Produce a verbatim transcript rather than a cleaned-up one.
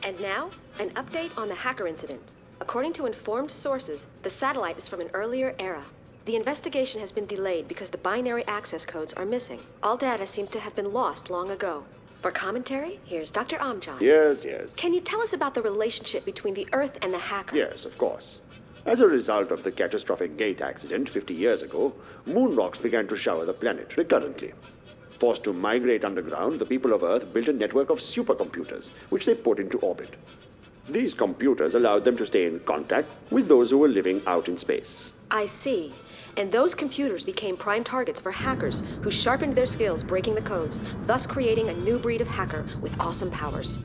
And now, an update on the hacker incident. According to informed sources, the satellite is from an earlier era. The investigation has been delayed because the binary access codes are missing. All data seems to have been lost long ago. For commentary, here's Doctor Amjad. Yes, yes. Can you tell us about the relationship between the Earth and the hacker? Yes, of course. As a result of the catastrophic gate accident fifty years ago, moon rocks began to shower the planet recurrently. Forced to migrate underground, the people of Earth built a network of supercomputers, which they put into orbit. These computers allowed them to stay in contact with those who were living out in space. I see. And those computers became prime targets for hackers who sharpened their skills breaking the codes, thus creating a new breed of hacker with awesome powers.